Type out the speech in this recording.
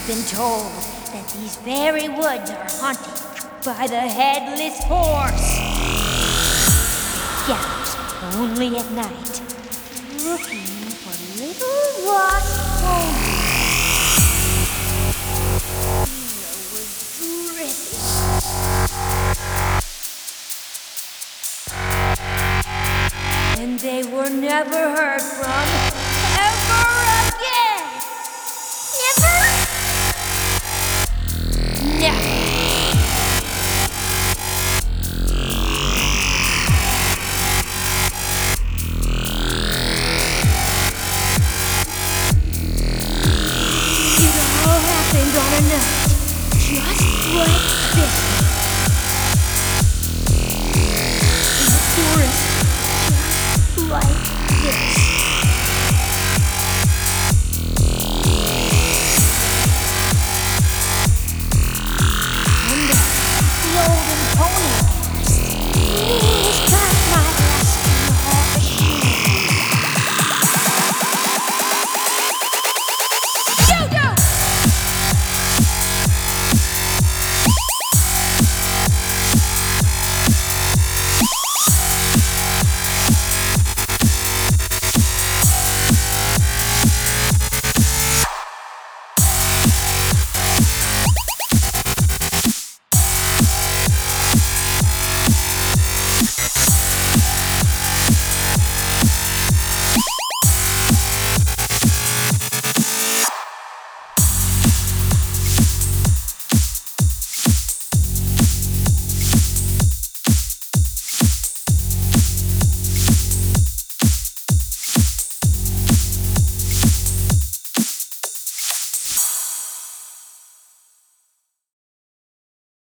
been told that these very woods are haunted by the Headless Horse. Gallops only at night, looking for little lost ponies. Tina was dripping. And they were never heard from ever again. Never? Never. It all happened on a night just like this one. In the forest, just like this.